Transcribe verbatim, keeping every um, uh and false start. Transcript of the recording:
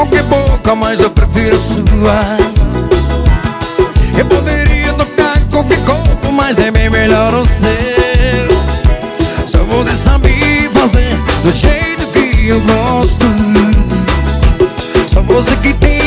qualquer boca, mas eu prefiro a sua. Eu poderia tocar qualquer corpo, mas é bem melhor o seu. Só você sabe fazer do jeito que eu gosto. Só você que tem